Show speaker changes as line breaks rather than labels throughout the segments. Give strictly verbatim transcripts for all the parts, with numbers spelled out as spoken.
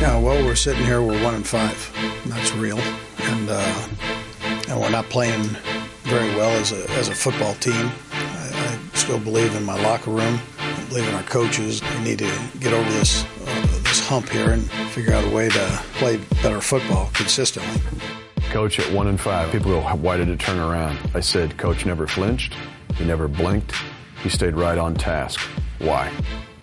Yeah, well, we're sitting here, we're one and five. That's real. And uh, and we're not playing very well as a as a football team. I, I still believe in my locker room. I believe in our coaches. We need to get over this uh, this hump here and figure out a way to play better football consistently.
Coach, at one and five, people go, why did it turn around? I said, Coach never flinched. He never blinked. He stayed right on task. Why?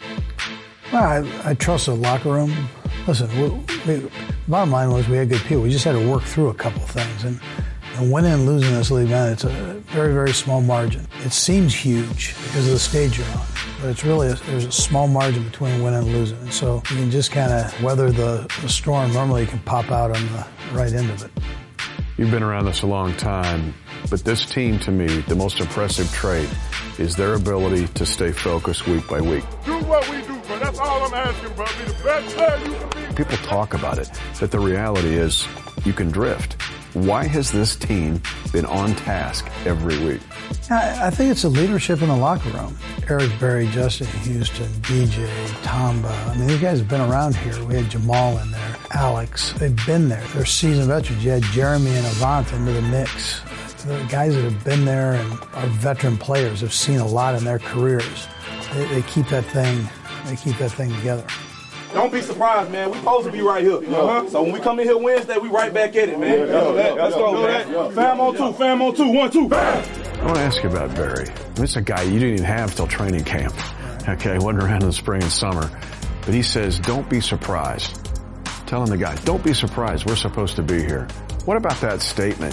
Well, I, I trust the locker room. Listen, we, we, the bottom line was we had good people. We just had to work through a couple of things. And, and winning and losing this league, man, it's a very, very small margin. It seems huge because of the stage you're on. But it's really, a, there's a small margin between winning and losing. And so you can just kind of weather the, the storm. Normally you can pop out on the right end of it.
You've been around this a long time, but this team, to me, the most impressive trait is their ability to stay focused week by week.
Do what we do, bro. That's all I'm asking, bro. Be the best player you can be.
People talk about it, but the reality is you can drift. Why has this team been on task every week?
I, I think it's the leadership in the locker room. Eric Berry, Justin Houston, D J, Tamba. I mean, these guys have been around here. We had Jamal in there, Alex. They've been there. They're seasoned veterans. You had Jeremy and Avant into the mix. The guys that have been there and are veteran players have seen a lot in their careers. They, they keep that thing. They keep that thing together.
Don't be surprised, man. We supposed to be right here. You know? uh-huh. So when we come in here Wednesday, we right back at it, man. Yeah, Let's, that. Let's go, man.
That. Fam on two, fam on two, one, two, bam!
I want to ask you about Barry. This is a guy you didn't even have till training camp. Okay, wasn't around in the spring and summer. But he says, don't be surprised. Telling the guy, don't be surprised. We're supposed to be here. What about that statement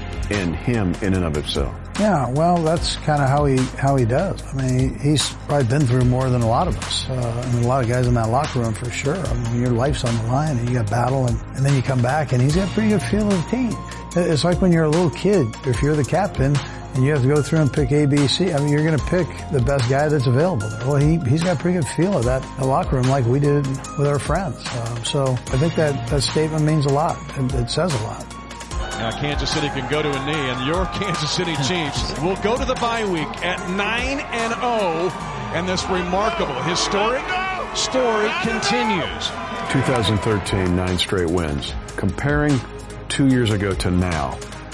in him in and of itself?
Yeah, well, that's kind of how he how he does. I mean, he's probably been through more than a lot of us. Uh, I mean, a lot of guys in that locker room for sure. I mean, your life's on the line and you got battle, and, and then you come back and he's got a pretty good feel of the team. It's like when you're a little kid. If you're the captain and you have to go through and pick A, B, C, I mean, you're going to pick the best guy that's available there. Well, he, he's got a pretty good feel of that the locker room like we did with our friends. Um, so I think that, that statement means a lot. It, it says a lot.
Now Kansas City can go to a knee, and your Kansas City Chiefs will go to the bye week at nine and oh, and this remarkable, historic story continues.
twenty thirteen, nine straight wins. Comparing two years ago to now,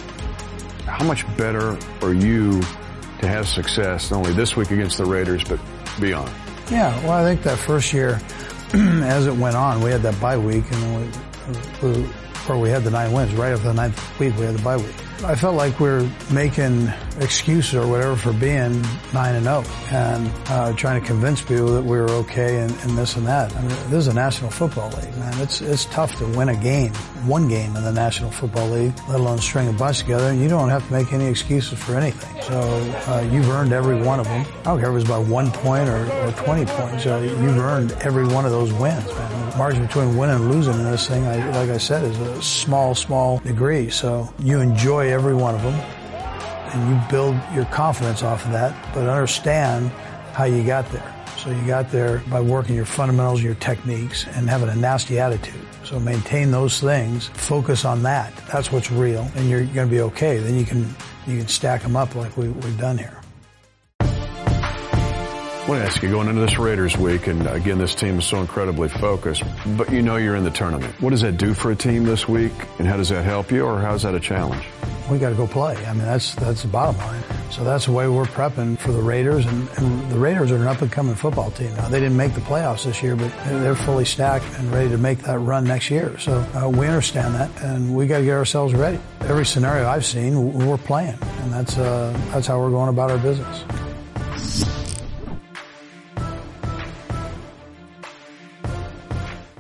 how much better are you to have success, not only this week against the Raiders, but beyond?
Yeah, well, I think that first year, as it went on, we had that bye week, and we, we Or we had the nine wins. Right after the ninth week, we had the bye week. I felt like we were making excuses or whatever for being nine and oh and uh, trying to convince people that we were okay and, and this and that. I mean, this is a National Football League, man. It's it's tough to win a game, one game in the National Football League, let alone string a bunch together. And you don't have to make any excuses for anything. So uh, you've earned every one of them. I don't care if it's by one point or, or twenty points. Uh, you've earned every one of those wins, man. The margin between winning and losing in this thing, I, like I said, is a small, small degree. So you enjoy every one of them, and you build your confidence off of that, but understand how you got there. So you got there by working your fundamentals, your techniques, and having a nasty attitude. So maintain those things, focus on that. That's what's real, and you're going to be okay. Then you can you can stack them up like we, we've done here.
I want to ask you, going into this Raiders week, and again, this team is so incredibly focused, but you know you're in the tournament. What does that do for a team this week, and how does that help you, or how's that a challenge?
We got to go play. I mean, that's that's the bottom line. So that's the way we're prepping for the Raiders, and, and the Raiders are an up-and-coming football team. Now, they didn't make the playoffs this year, but they're fully stacked and ready to make that run next year. So uh, we understand that, and we got to get ourselves ready. Every scenario I've seen, we're playing, and that's uh, that's how we're going about our business.